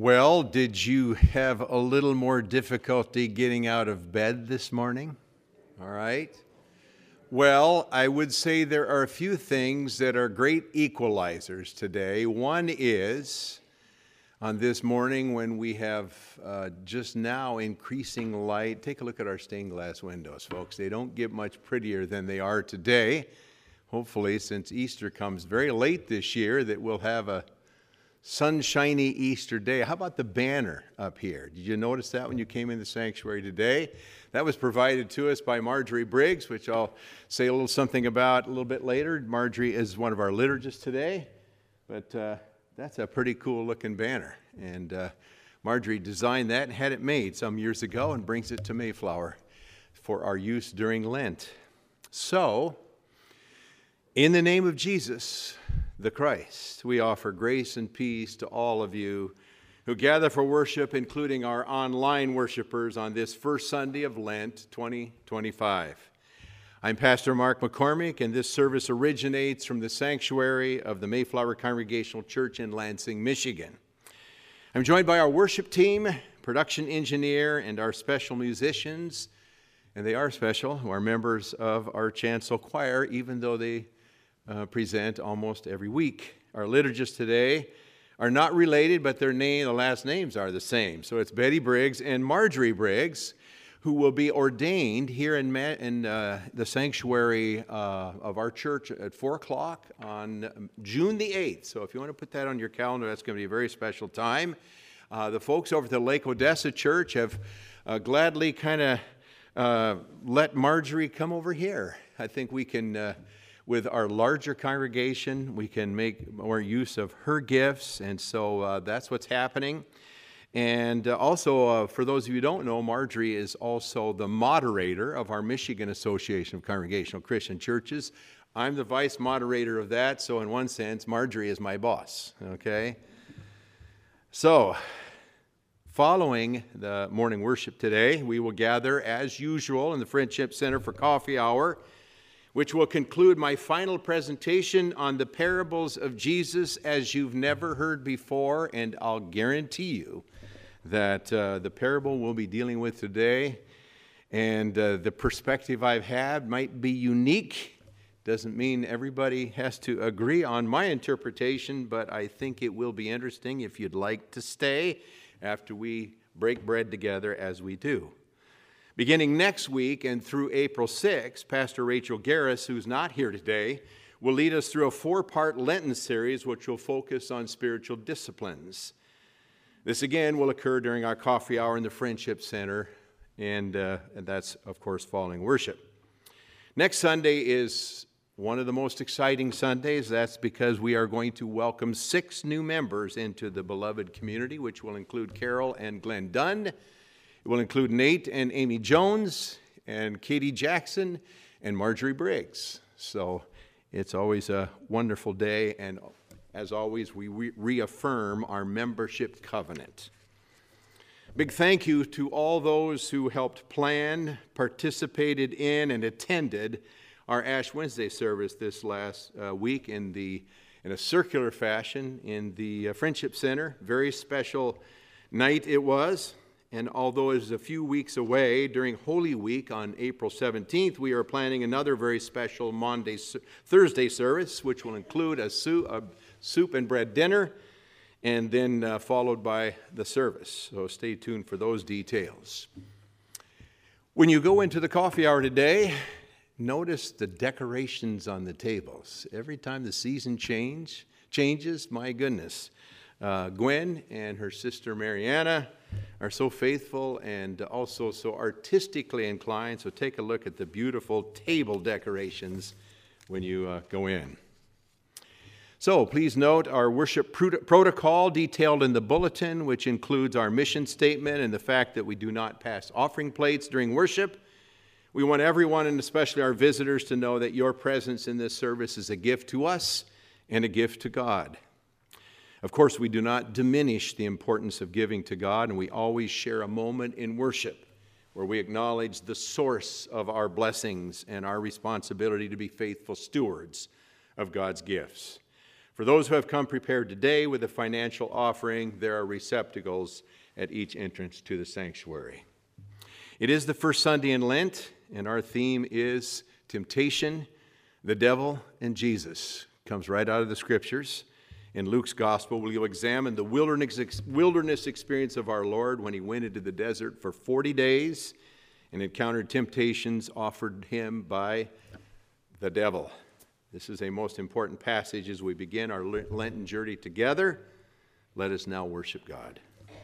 Well, did you have a little more difficulty getting out of bed this morning? All right. Well, I would say there are a few things that are great equalizers today. One is on this morning when we have just now increasing light. Take a look at our stained glass windows, folks. They don't get much prettier than they are today. Hopefully, since Easter comes very late this year, that we'll have a sunshiny Easter day. How about the banner up here? Did you notice that when you came in the sanctuary today? That was provided to us by Marjorie Briggs, which I'll say a little something about a little bit later. Marjorie is one of our liturgists today, but that's a pretty cool looking banner. And Marjorie designed that and had it made some years ago and brings it to Mayflower for our use during Lent. So, in the name of Jesus, the Christ, we offer grace and peace to all of you who gather for worship, including our online worshipers on this first Sunday of Lent 2025. I'm Pastor Mark McCormick, and this service originates from the sanctuary of the Mayflower Congregational Church in Lansing, Michigan. I'm joined by our worship team, production engineer, and our special musicians, and they are special, who are members of our chancel choir, even though they present almost every week. Our liturgists today are not related, but the last names are the same. So it's Betty Briggs and Marjorie Briggs, who will be ordained here in the sanctuary of our church at 4 o'clock on June the 8th. So if you want to put that on your calendar, that's going to be a very special time. The folks over at the Lake Odessa Church have gladly kind of let Marjorie come over here. I think we can with our larger congregation, we can make more use of her gifts, and so that's what's happening. And also, for those of you who don't know, Marjorie is also the moderator of our Michigan Association of Congregational Christian Churches. I'm the vice moderator of that, so in one sense, Marjorie is my boss, okay? So, following the morning worship today, we will gather as usual in the Friendship Center for coffee hour, which will conclude my final presentation on the parables of Jesus as you've never heard before, and I'll guarantee you that the parable we'll be dealing with today and the perspective I've had might be unique. Doesn't mean everybody has to agree on my interpretation, but I think it will be interesting if you'd like to stay after we break bread together as we do. Beginning next week and through April 6th, Pastor Rachel Garris, who's not here today, will lead us through a 4-part Lenten series which will focus on spiritual disciplines. This again will occur during our coffee hour in the Friendship Center, and that's, of course, following worship. Next Sunday is one of the most exciting Sundays. That's because we are going to welcome 6 new members into the beloved community, which will include Carol and Glenn Dunn. It will include Nate and Amy Jones, and Katie Jackson, and Marjorie Briggs. So it's always a wonderful day, and as always, we reaffirm our membership covenant. Big thank you to all those who helped plan, participated in, and attended our Ash Wednesday service this last week in a circular fashion in the Friendship Center. Very special night it was. And although it is a few weeks away, during Holy Week on April 17th, we are planning another very special Thursday service, which will include a soup and bread dinner, and then followed by the service. So stay tuned for those details. When you go into the coffee hour today, notice the decorations on the tables. Every time the season changes, my goodness. Gwen and her sister Mariana are so faithful and also so artistically inclined. So take a look at the beautiful table decorations when you go in. So please note our worship protocol detailed in the bulletin, which includes our mission statement and the fact that we do not pass offering plates during worship. We want everyone, and especially our visitors, to know that your presence in this service is a gift to us and a gift to God. Of course, we do not diminish the importance of giving to God, and we always share a moment in worship where we acknowledge the source of our blessings and our responsibility to be faithful stewards of God's gifts. For those who have come prepared today with a financial offering, there are receptacles at each entrance to the sanctuary. It is the first Sunday in Lent, and our theme is temptation, the devil, and Jesus. Comes right out of the Scriptures. In Luke's Gospel, we'll examine the wilderness experience of our Lord when he went into the desert for 40 days and encountered temptations offered him by the devil. This is a most important passage as we begin our Lenten journey together. Let us now worship God.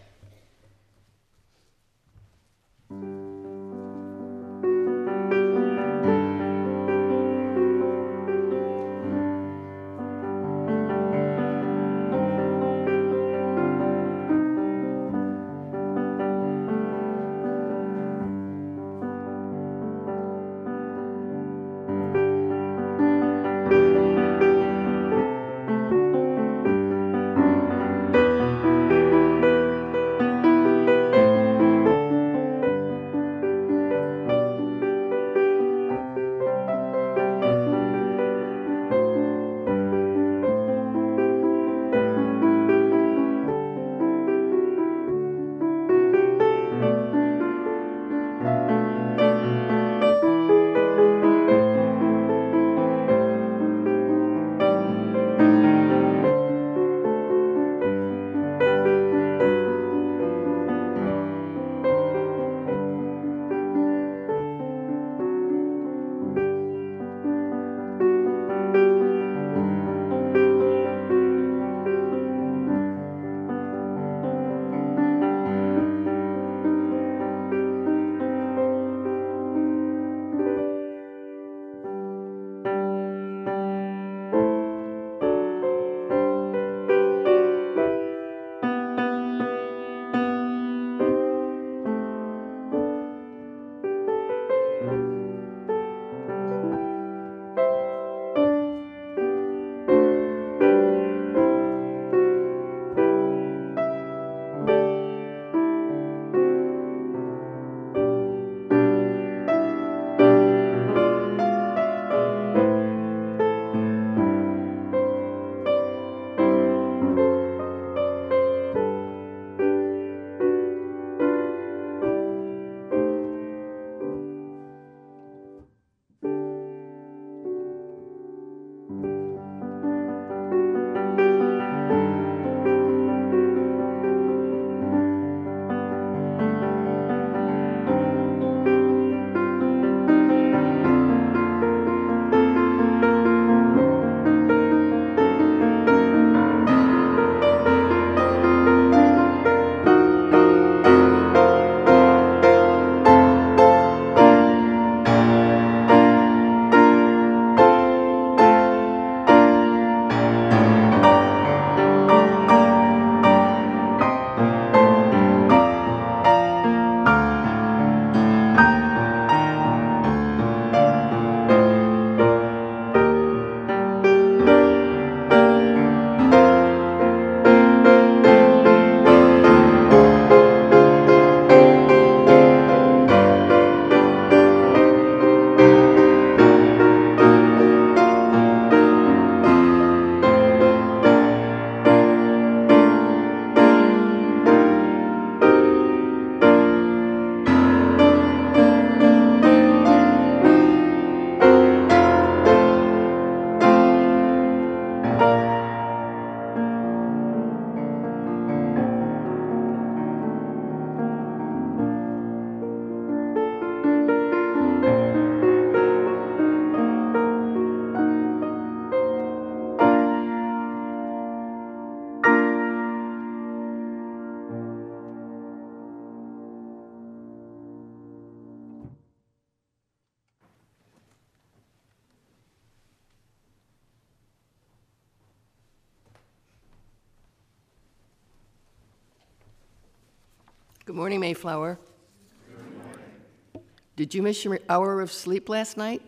Good morning, Mayflower. Good morning. Did you miss your hour of sleep last night?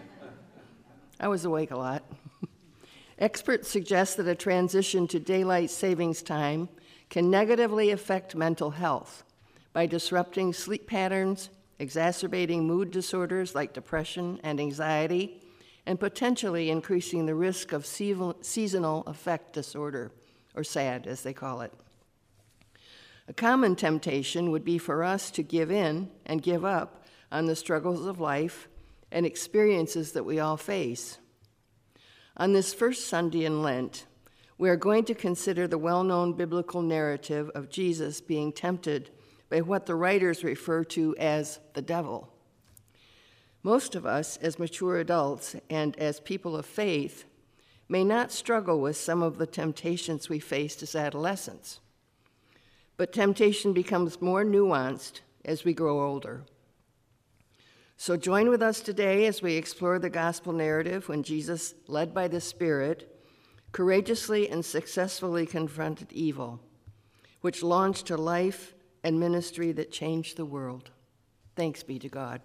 I was awake a lot. Experts suggest that a transition to daylight savings time can negatively affect mental health by disrupting sleep patterns, exacerbating mood disorders like depression and anxiety, and potentially increasing the risk of seasonal affect disorder, or SAD, as they call it. A common temptation would be for us to give in and give up on the struggles of life and experiences that we all face. On this first Sunday in Lent, we are going to consider the well-known biblical narrative of Jesus being tempted by what the writers refer to as the devil. Most of us, as mature adults and as people of faith, may not struggle with some of the temptations we faced as adolescents. But temptation becomes more nuanced as we grow older. So join with us today as we explore the gospel narrative when Jesus, led by the Spirit, courageously and successfully confronted evil, which launched a life and ministry that changed the world. Thanks be to God.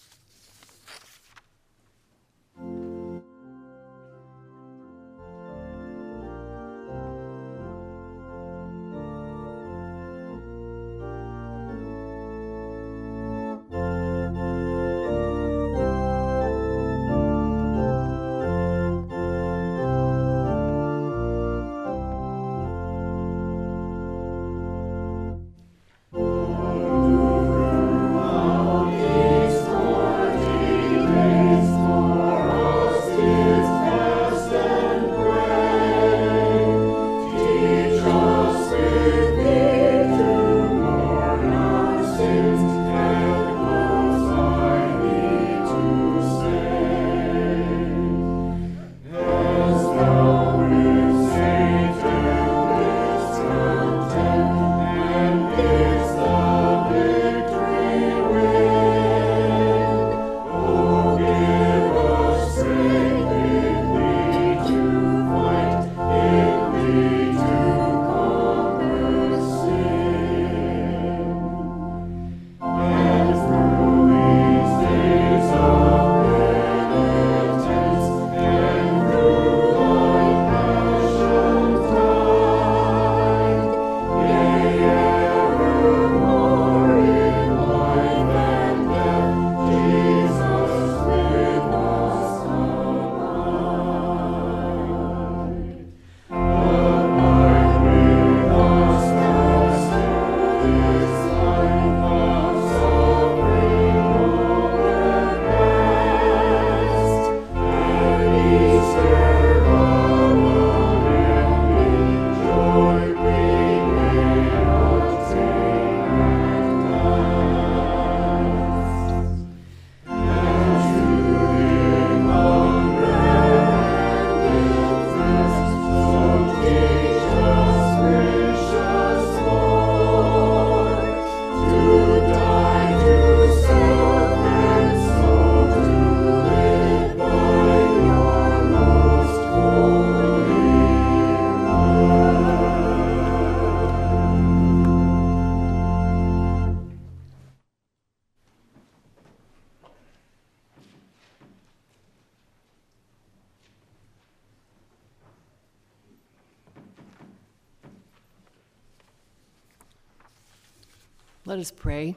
Let us pray.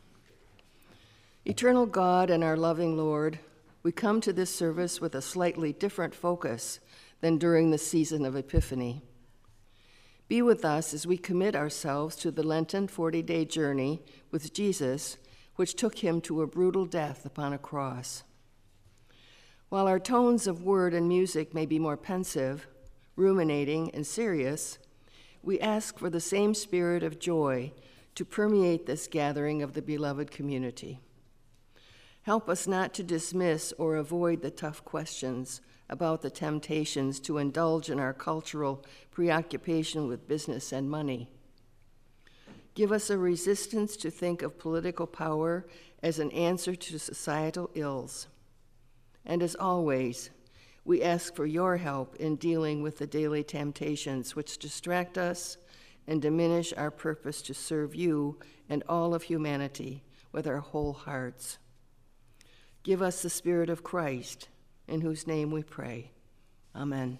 Eternal God and our loving Lord, we come to this service with a slightly different focus than during the season of Epiphany. Be with us as we commit ourselves to the Lenten 40-day journey with Jesus, which took him to a brutal death upon a cross. While our tones of word and music may be more pensive, ruminating, and serious, we ask for the same spirit of joy to permeate this gathering of the beloved community. Help us not to dismiss or avoid the tough questions about the temptations to indulge in our cultural preoccupation with business and money. Give us a resistance to think of political power as an answer to societal ills. And as always, we ask for your help in dealing with the daily temptations which distract us and diminish our purpose to serve you and all of humanity with our whole hearts. Give us the Spirit of Christ, in whose name we pray. Amen.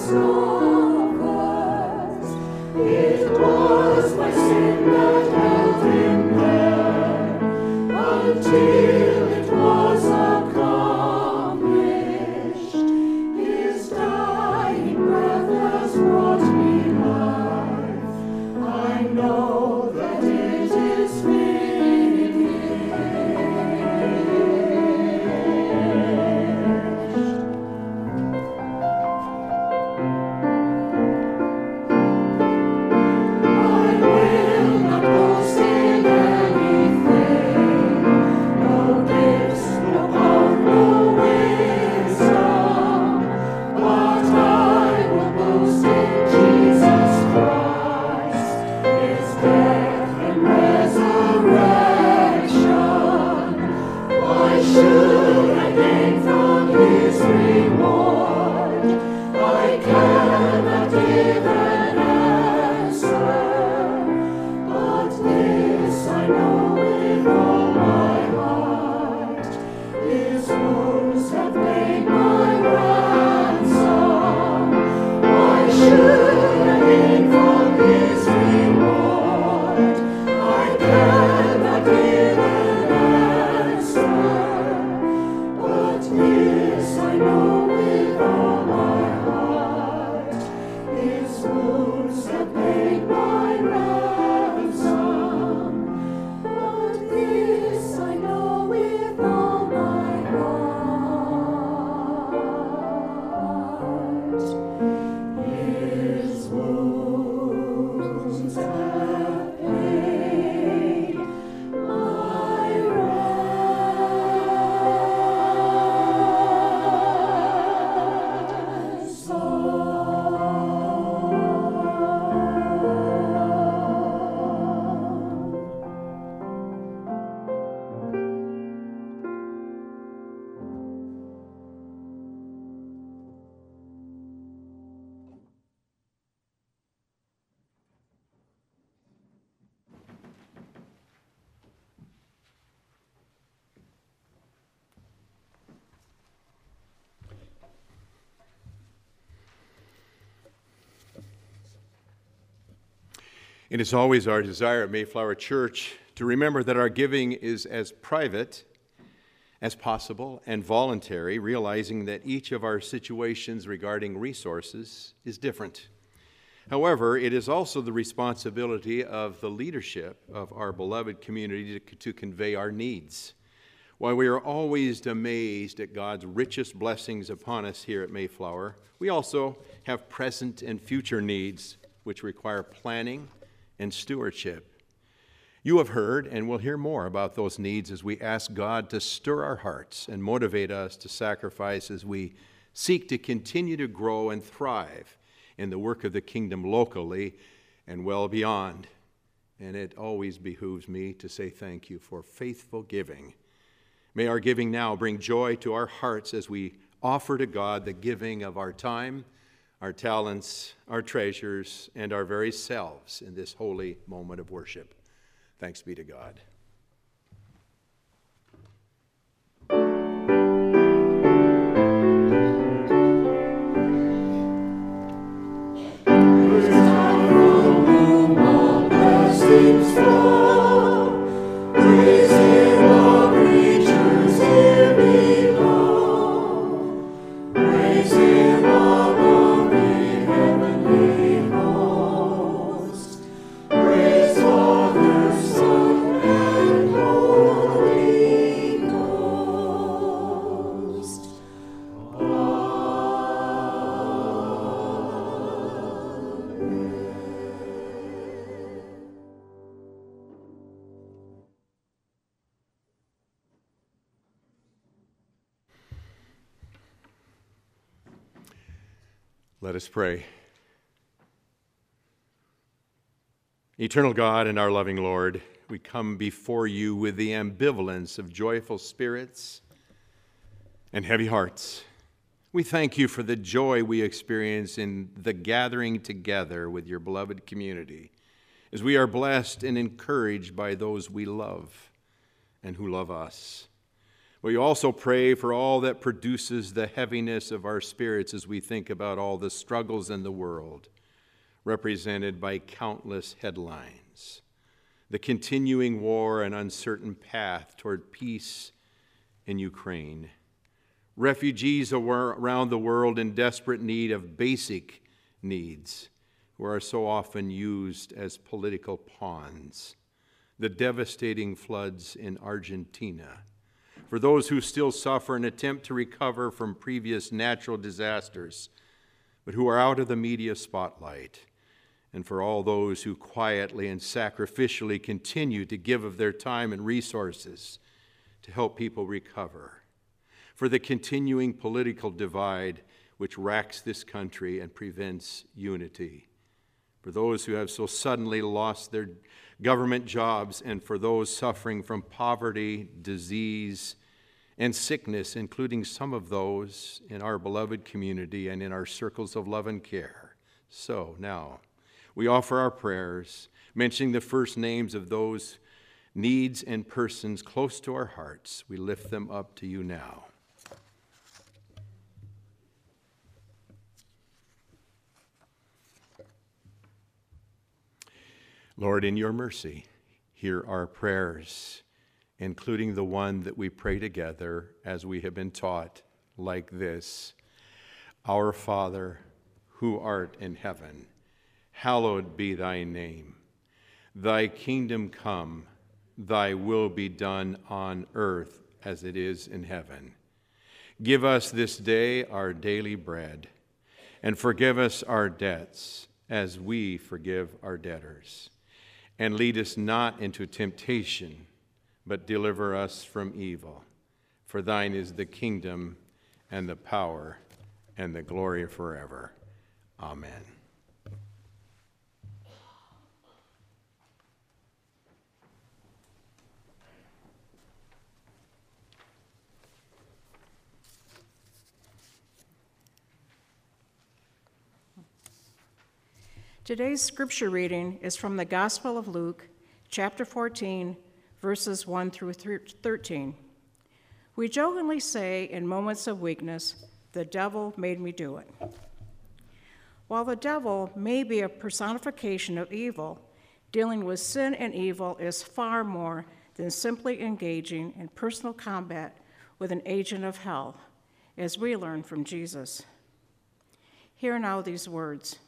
It is always our desire at Mayflower Church to remember that our giving is as private as possible and voluntary, realizing that each of our situations regarding resources is different. However, it is also the responsibility of the leadership of our beloved community to convey our needs. While we are always amazed at God's richest blessings upon us here at Mayflower, we also have present and future needs which require planning and stewardship. You have heard and will hear more about those needs as we ask God to stir our hearts and motivate us to sacrifice as we seek to continue to grow and thrive in the work of the kingdom locally and well beyond. And it always behooves me to say thank you for faithful giving. May our giving now bring joy to our hearts as we offer to God the giving of our time, our talents, our treasures, and our very selves in this holy moment of worship. Thanks be to God. Let us pray. Eternal God and our loving Lord, we come before you with the ambivalence of joyful spirits and heavy hearts. We thank you for the joy we experience in the gathering together with your beloved community, as we are blessed and encouraged by those we love and who love us. We also pray for all that produces the heaviness of our spirits as we think about all the struggles in the world, represented by countless headlines, the continuing war and uncertain path toward peace in Ukraine, refugees around the world in desperate need of basic needs who are so often used as political pawns, the devastating floods in Argentina, for those who still suffer and attempt to recover from previous natural disasters, but who are out of the media spotlight, and for all those who quietly and sacrificially continue to give of their time and resources to help people recover, for the continuing political divide which racks this country and prevents unity, for those who have so suddenly lost their government jobs, and for those suffering from poverty, disease, and sickness, including some of those in our beloved community and in our circles of love and care. So now, we offer our prayers, mentioning the first names of those needs and persons close to our hearts. We lift them up to you now. Lord, in your mercy, hear our prayers, including the one that we pray together as we have been taught, like this: Our Father, who art in heaven, hallowed be thy name. Thy kingdom come, thy will be done on earth as it is in heaven. Give us this day our daily bread, and forgive us our debts as we forgive our debtors. And lead us not into temptation, but deliver us from evil. For thine is the kingdom and the power and the glory forever. Amen. Today's scripture reading is from the Gospel of Luke, chapter 14, verses 1 through 13. We jokingly say in moments of weakness, "The devil made me do it." While the devil may be a personification of evil, dealing with sin and evil is far more than simply engaging in personal combat with an agent of hell, as we learn from Jesus. Hear now these words.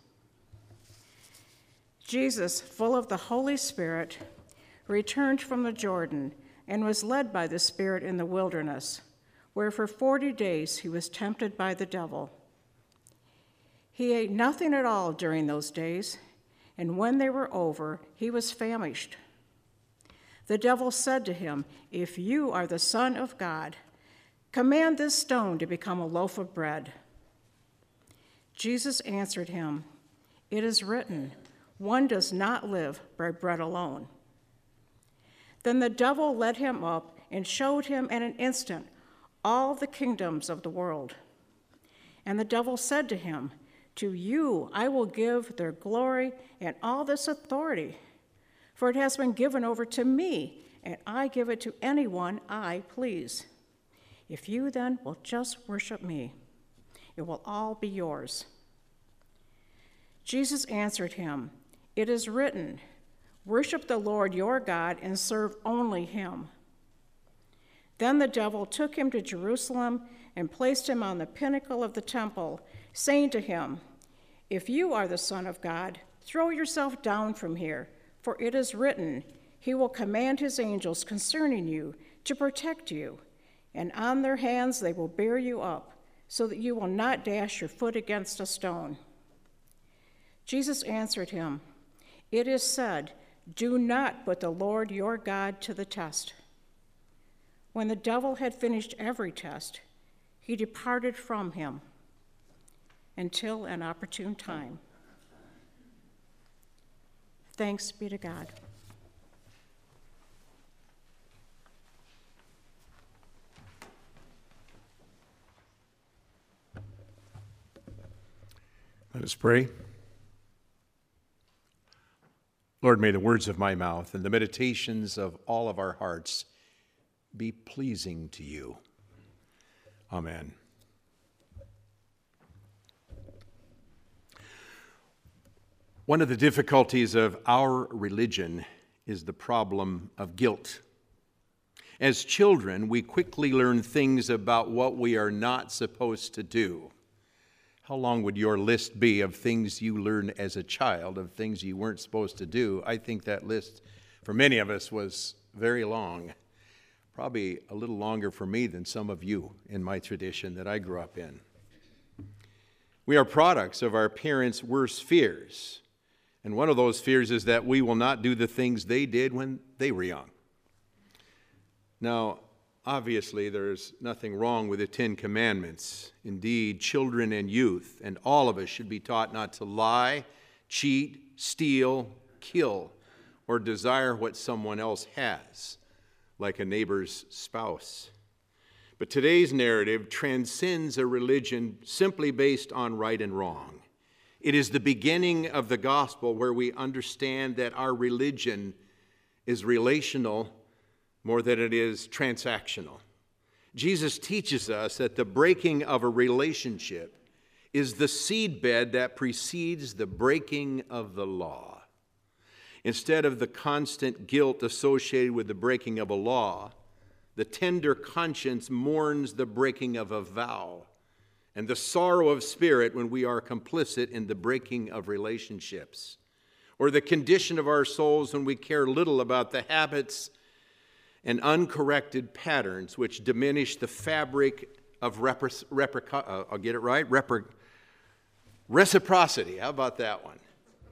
Jesus, full of the Holy Spirit, returned from the Jordan and was led by the Spirit in the wilderness, where for 40 days he was tempted by the devil. He ate nothing at all during those days, and when they were over, he was famished. The devil said to him, "If you are the Son of God, command this stone to become a loaf of bread." Jesus answered him, "It is written, 'One does not live by bread alone.'" Then the devil led him up and showed him in an instant all the kingdoms of the world. And the devil said to him, "To you I will give their glory and all this authority, for it has been given over to me, and I give it to anyone I please. If you then will just worship me, it will all be yours." Jesus answered him, "It is written, 'Worship the Lord your God and serve only him.'" Then the devil took him to Jerusalem and placed him on the pinnacle of the temple, saying to him, "If you are the Son of God, throw yourself down from here, for it is written, 'He will command his angels concerning you to protect you, and on their hands they will bear you up, so that you will not dash your foot against a stone.'" Jesus answered him, "It is said, 'Do not put the Lord your God to the test.'" When the devil had finished every test, he departed from him until an opportune time. Thanks be to God. Let us pray. Lord, may the words of my mouth and the meditations of all of our hearts be pleasing to you, Amen. One of the difficulties of our religion is the problem of guilt. As children, we quickly learn things about what we are not supposed to do. How long would your list be of things you learned as a child, of things you weren't supposed to do? I think that list for many of us was very long. Probably a little longer for me than some of you in my tradition that I grew up in. We are products of our parents' worst fears. And one of those fears is that we will not do the things they did when they were young. Now, obviously, there's nothing wrong with the Ten Commandments. Indeed, children and youth, and all of us should be taught not to lie, cheat, steal, kill, or desire what someone else has, like a neighbor's spouse. But today's narrative transcends a religion simply based on right and wrong. It is the beginning of the gospel where we understand that our religion is relational more than it is transactional. Jesus teaches us that the breaking of a relationship is the seedbed that precedes the breaking of the law. Instead of the constant guilt associated with the breaking of a law, the tender conscience mourns the breaking of a vow and the sorrow of spirit when we are complicit in the breaking of relationships, or the condition of our souls when we care little about the habits and uncorrected patterns which diminish the fabric of reciprocity. How about that one?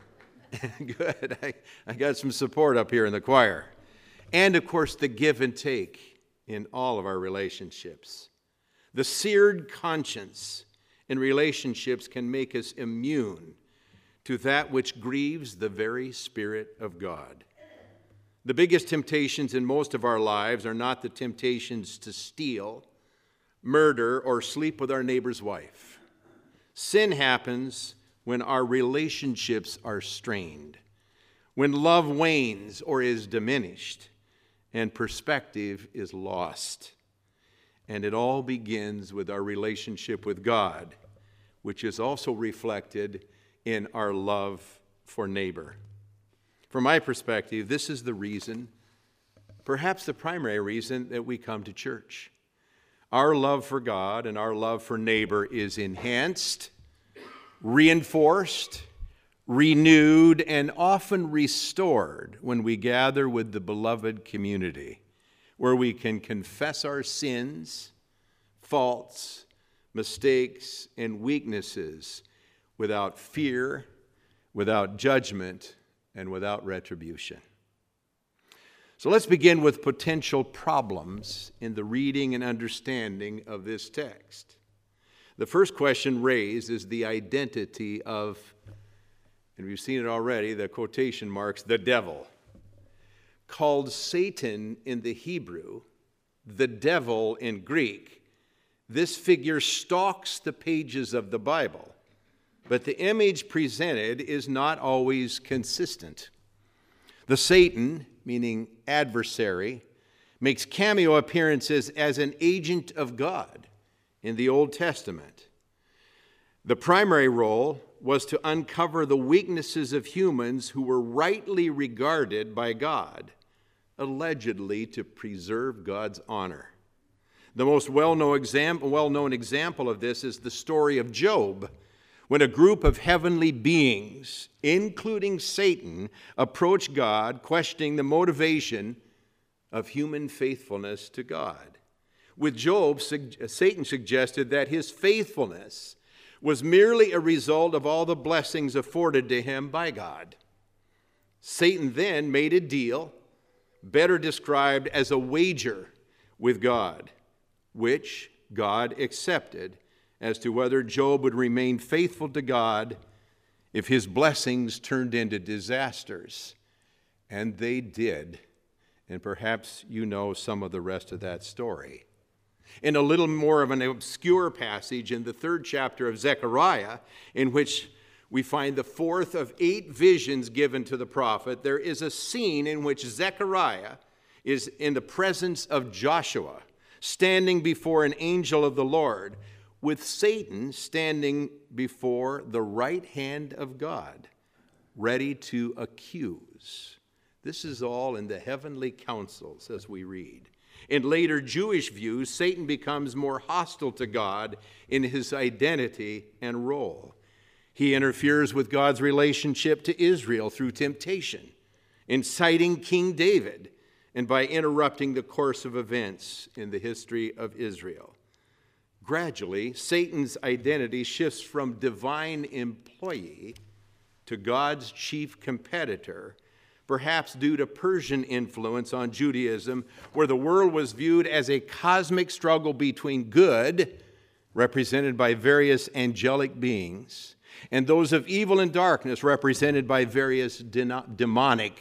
Good. I got some support up here in the choir. And, of course, the give and take in all of our relationships. The seared conscience in relationships can make us immune to that which grieves the very Spirit of God. The biggest temptations in most of our lives are not the temptations to steal, murder, or sleep with our neighbor's wife. Sin happens when our relationships are strained, when love wanes or is diminished, and perspective is lost. And it all begins with our relationship with God, which is also reflected in our love for neighbor. From my perspective, this is the reason, perhaps the primary reason, that we come to church. Our love for God and our love for neighbor is enhanced, reinforced, renewed, and often restored when we gather with the beloved community, where we can confess our sins, faults, mistakes, and weaknesses without fear, without judgment, and without retribution. So let's begin with potential problems in the reading and understanding of this text. The first question raised is the identity of, and we've seen it already, the quotation marks, the devil. Called Satan in the Hebrew, the devil in Greek, this figure stalks the pages of the Bible, but the image presented is not always consistent. The Satan, meaning adversary, makes cameo appearances as an agent of God in the Old Testament. The primary role was to uncover the weaknesses of humans who were rightly regarded by God, allegedly to preserve God's honor. The most well-known example of this is the story of Job, when a group of heavenly beings, including Satan, approached God, questioning the motivation of human faithfulness to God. With Job, Satan suggested that his faithfulness was merely a result of all the blessings afforded to him by God. Satan then made a deal, better described as a wager, with God, which God accepted as to whether Job would remain faithful to God if his blessings turned into disasters. And they did. And perhaps you know some of the rest of that story. In a little more of an obscure passage in the 3rd chapter of Zechariah, in which we find the 4th of 8 visions given to the prophet, there is a scene in which Zechariah is in the presence of Joshua, standing before an angel of the Lord, with Satan standing before the right hand of God, ready to accuse. This is all in the heavenly councils as we read. In later Jewish views, Satan becomes more hostile to God in his identity and role. He interferes with God's relationship to Israel through temptation, inciting King David, and by interrupting the course of events in the history of Israel. Gradually, Satan's identity shifts from divine employee to God's chief competitor, perhaps due to Persian influence on Judaism, where the world was viewed as a cosmic struggle between good, represented by various angelic beings, and those of evil and darkness, represented by various demonic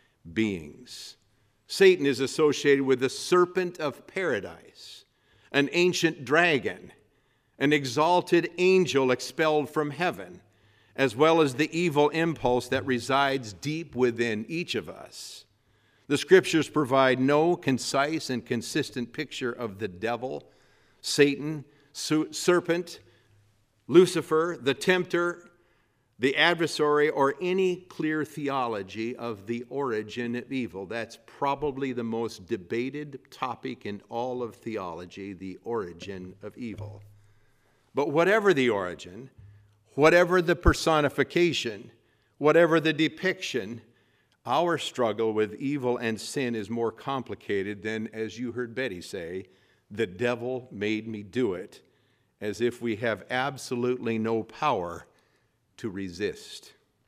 beings. Satan is associated with the serpent of paradise, an ancient dragon, an exalted angel expelled from heaven, as well as the evil impulse that resides deep within each of us. The scriptures provide no concise and consistent picture of the devil, Satan, serpent, Lucifer, the tempter, the adversary, or any clear theology of the origin of evil. That's probably the most debated topic in all of theology, the origin of evil. But whatever the origin, whatever the personification, whatever the depiction, our struggle with evil and sin is more complicated than, as you heard Betty say, the devil made me do it, as if we have absolutely no power to resist.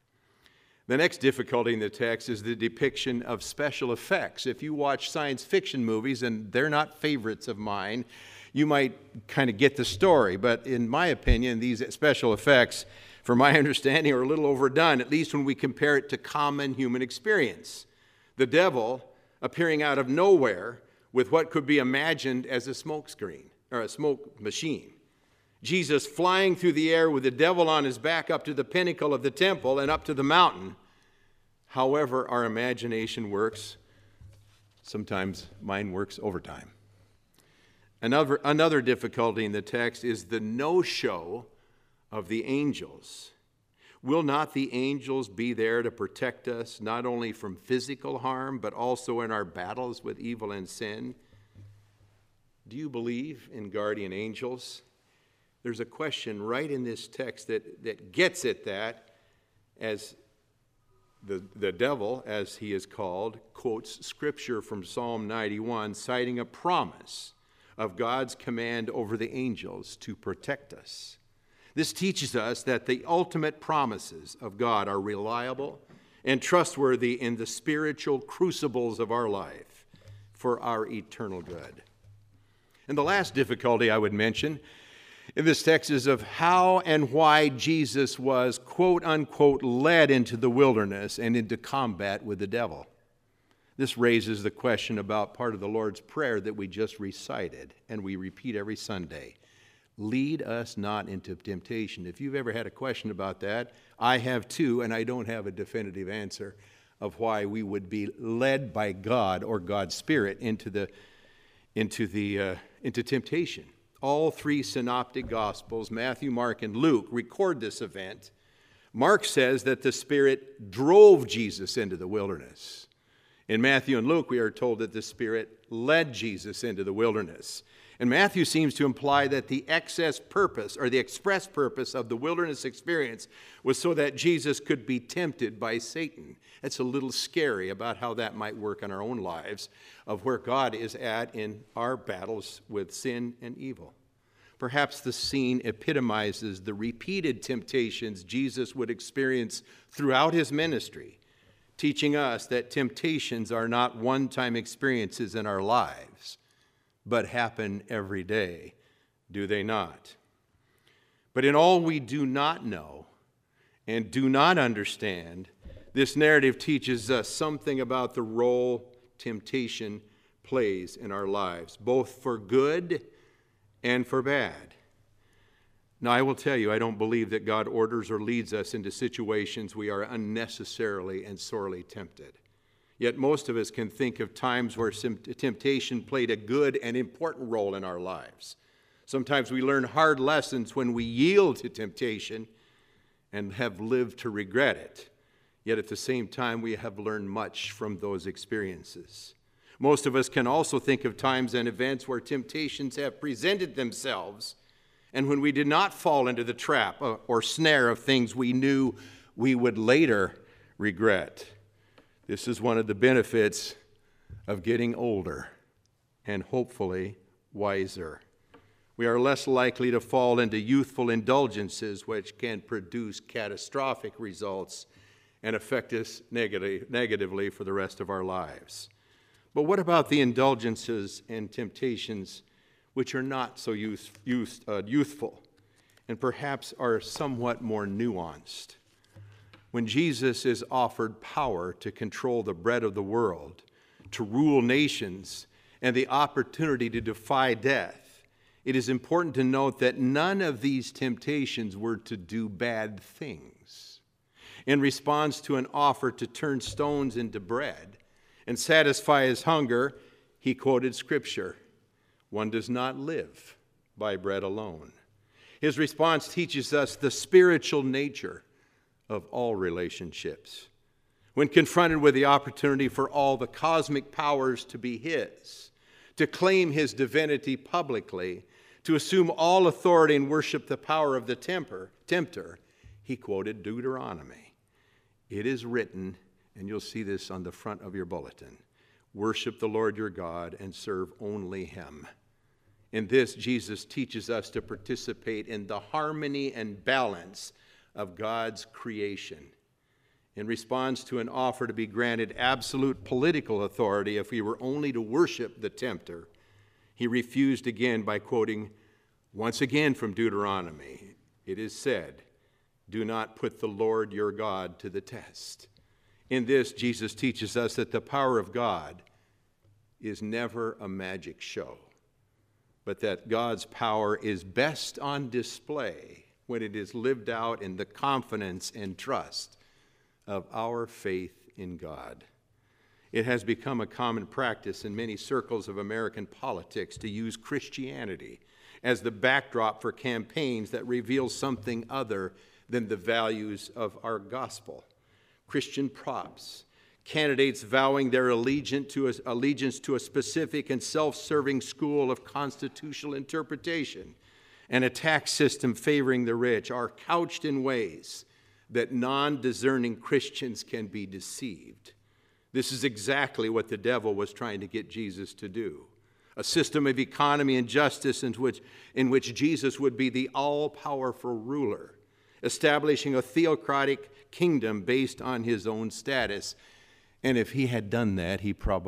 The next difficulty in the text is the depiction of special effects. If you watch science fiction movies, and they're not favorites of mine, you might kind of get the story. But in my opinion, these special effects, from my understanding, are a little overdone, at least when we compare it to common human experience. The devil appearing out of nowhere with what could be imagined as a smoke screen or a smoke machine. Jesus flying through the air with the devil on his back up to the pinnacle of the temple and up to the mountain. However our imagination works, sometimes mine works overtime. Another difficulty in the text is the no-show of the angels. Will not the angels be there to protect us, not only from physical harm, but also in our battles with evil and sin? Do you believe in guardian angels? There's a question right in this text that gets at that, as the devil, as he is called, quotes scripture from Psalm 91, citing a promise of God's command over the angels to protect us. This teaches us that the ultimate promises of God are reliable and trustworthy in the spiritual crucibles of our life for our eternal good. And the last difficulty I would mention in this text is of how and why Jesus was, quote unquote, led into the wilderness and into combat with the devil. This raises the question about part of the Lord's Prayer that we just recited and we repeat every Sunday. Lead us not into temptation. If you've ever had a question about that, I have too, and I don't have a definitive answer of why we would be led by God or God's Spirit into temptation. All three synoptic Gospels, Matthew, Mark, and Luke, record this event. Mark says that the Spirit drove Jesus into the wilderness. In Matthew and Luke, we are told that the Spirit led Jesus into the wilderness. And Matthew seems to imply that the excess purpose or the express purpose of the wilderness experience was so that Jesus could be tempted by Satan. It's a little scary about how that might work in our own lives, of where God is at in our battles with sin and evil. Perhaps the scene epitomizes the repeated temptations Jesus would experience throughout his ministry, teaching us that temptations are not one-time experiences in our lives, but happen every day, do they not? But in all we do not know and do not understand, this narrative teaches us something about the role temptation plays in our lives, both for good and for bad. Now, I will tell you, I don't believe that God orders or leads us into situations we are unnecessarily and sorely tempted. Yet most of us can think of times where temptation played a good and important role in our lives. Sometimes we learn hard lessons when we yield to temptation and have lived to regret it. Yet at the same time, we have learned much from those experiences. Most of us can also think of times and events where temptations have presented themselves, and when we did not fall into the trap or snare of things we knew we would later regret. This is one of the benefits of getting older and hopefully wiser. We are less likely to fall into youthful indulgences which can produce catastrophic results and affect us negatively for the rest of our lives. But what about the indulgences and temptations which are not so youthful and perhaps are somewhat more nuanced? When Jesus is offered power to control the bread of the world, to rule nations, and the opportunity to defy death, it is important to note that none of these temptations were to do bad things. In response to an offer to turn stones into bread and satisfy his hunger, he quoted Scripture, "One does not live by bread alone." His response teaches us the spiritual nature of all relationships. When confronted with the opportunity for all the cosmic powers to be his, to claim his divinity publicly, to assume all authority and worship the power of the tempter, he quoted Deuteronomy. It is written, and you'll see this on the front of your bulletin, "Worship the Lord your God and serve only him." In this, Jesus teaches us to participate in the harmony and balance of God's creation. In response to an offer to be granted absolute political authority if we were only to worship the tempter, he refused again by quoting once again from Deuteronomy. It is said, "Do not put the Lord your God to the test." In this, Jesus teaches us that the power of God is never a magic show, but that God's power is best on display when it is lived out in the confidence and trust of our faith in God. It has become a common practice in many circles of American politics to use Christianity as the backdrop for campaigns that reveal something other than the values of our gospel. Christian props, candidates vowing their allegiance to a specific and self-serving school of constitutional interpretation, and a tax system favoring the rich are couched in ways that non-discerning Christians can be deceived. This is exactly what the devil was trying to get Jesus to do. A system of economy and justice in which Jesus would be the all-powerful ruler, establishing a theocratic kingdom based on his own status. And if he had done that,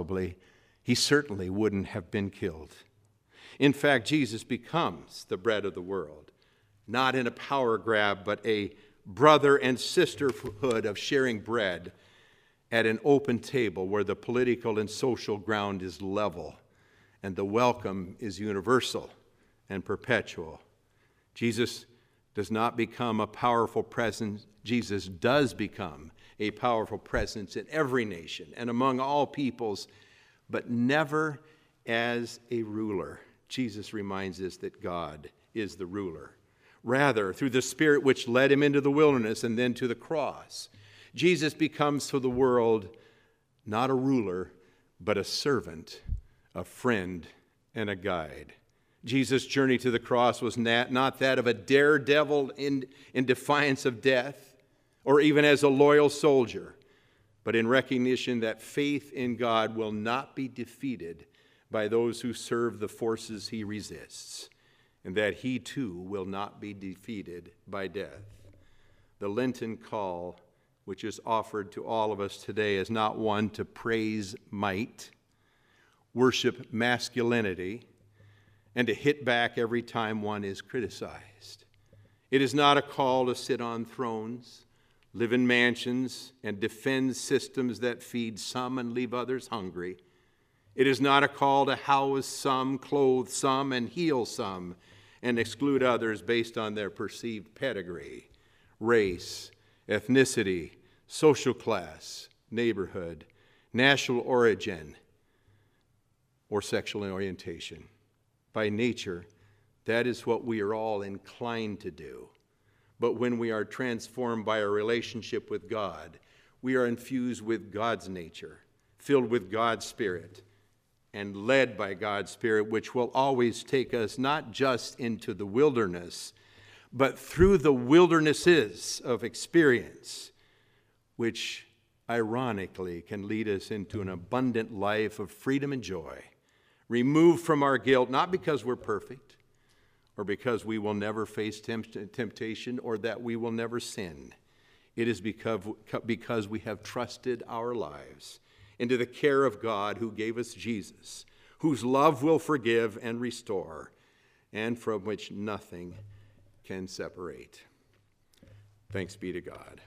he certainly wouldn't have been killed. In fact, Jesus becomes the bread of the world, not in a power grab, but a brother and sisterhood of sharing bread at an open table where the political and social ground is level and the welcome is universal and perpetual. Jesus does not become a powerful presence. Jesus does become a powerful presence in every nation and among all peoples, but never as a ruler. Jesus reminds us that God is the ruler. Rather, through the Spirit which led him into the wilderness and then to the cross, Jesus becomes to the world not a ruler, but a servant, a friend, and a guide. Jesus' journey to the cross was not that of a daredevil in defiance of death, or even as a loyal soldier, but in recognition that faith in God will not be defeated by those who serve the forces he resists, and that he too will not be defeated by death. The Lenten call, which is offered to all of us today, is not one to praise might, worship masculinity, and to hit back every time one is criticized. It is not a call to sit on thrones, live in mansions, and defend systems that feed some and leave others hungry. It is not a call to house some, clothe some, and heal some, and exclude others based on their perceived pedigree, race, ethnicity, social class, neighborhood, national origin, or sexual orientation. By nature, that is what we are all inclined to do. But when we are transformed by our relationship with God, we are infused with God's nature, filled with God's Spirit, and led by God's Spirit, which will always take us not just into the wilderness, but through the wildernesses of experience, which ironically can lead us into an abundant life of freedom and joy, removed from our guilt, not because we're perfect, or because we will never face temptation, or that we will never sin. It is because we have trusted our lives into the care of God who gave us Jesus, whose love will forgive and restore, and from which nothing can separate. Thanks be to God.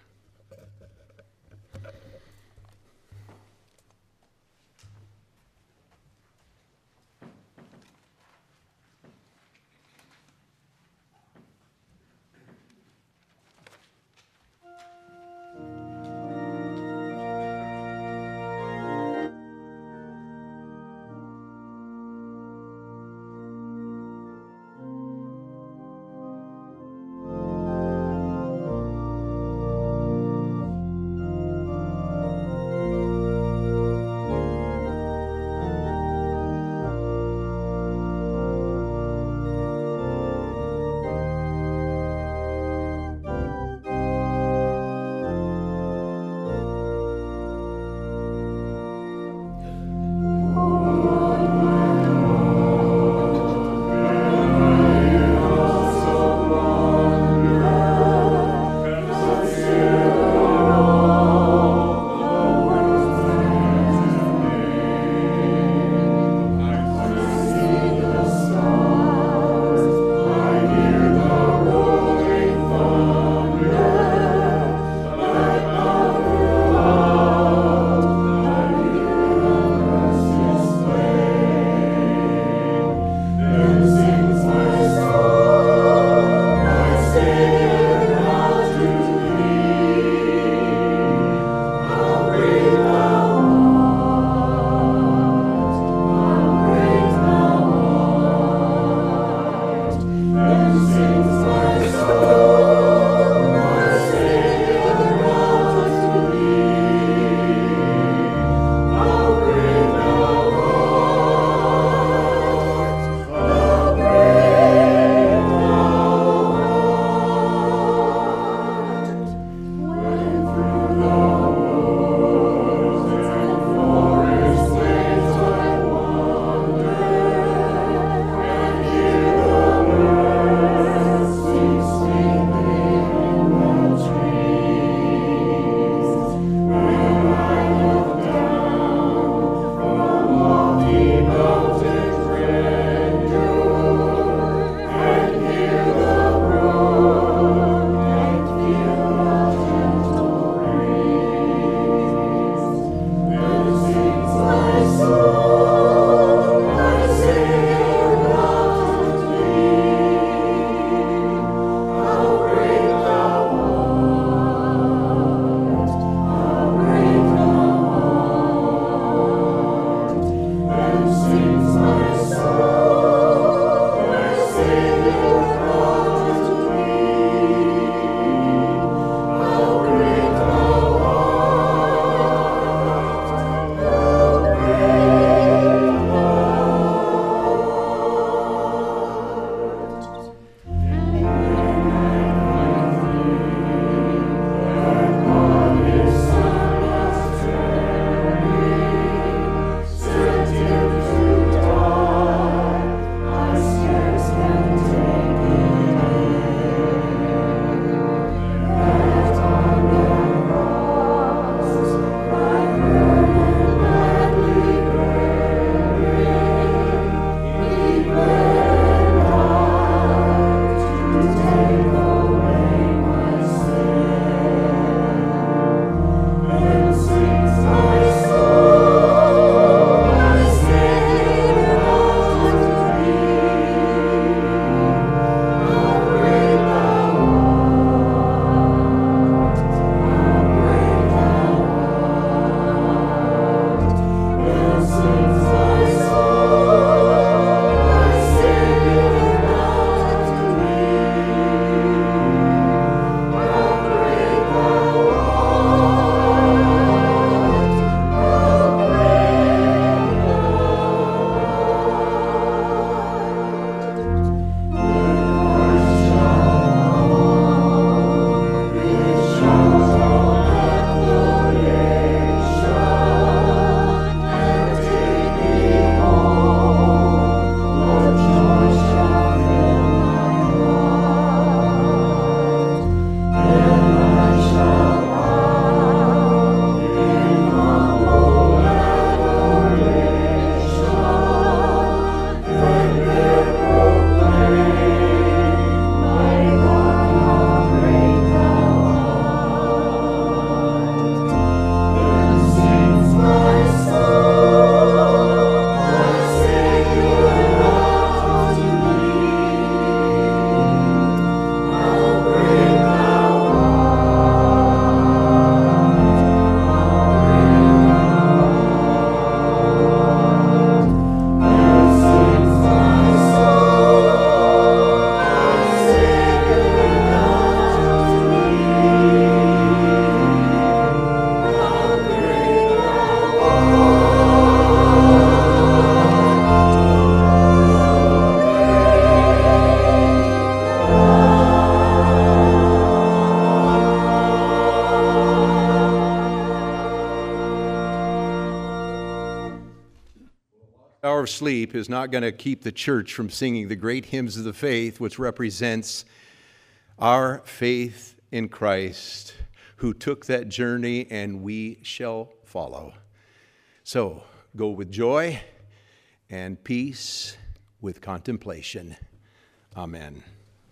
hour of sleep is not going to keep the church from singing the great hymns of the faith, which represents our faith in Christ, who took that journey, and we shall follow. So, go with joy and peace with contemplation. Amen.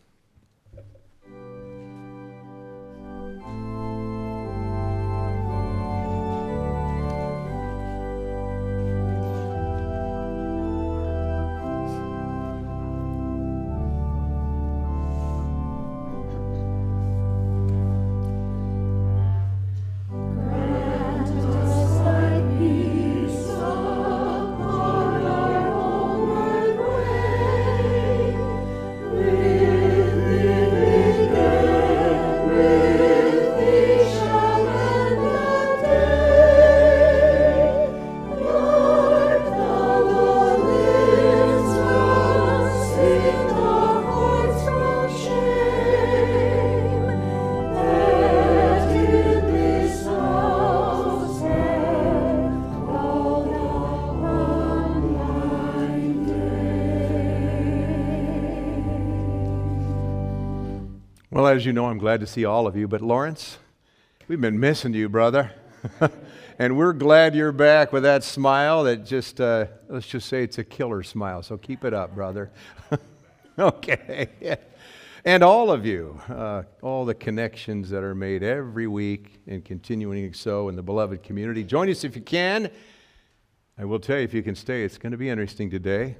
Well, as you know, I'm glad to see all of you, but Lawrence, we've been missing you, brother. And we're glad you're back with that smile that just, let's just say it's a killer smile, so keep it up, brother. Okay. And all of you, all the connections that are made every week and continuing so in the beloved community. Join us if you can. I will tell you, if you can stay, it's going to be interesting today.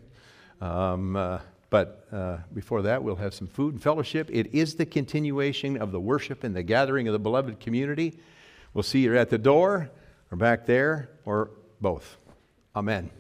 But before that, we'll have some food and fellowship. It is the continuation of the worship and the gathering of the beloved community. We'll see you at the door, or back there, or both. Amen.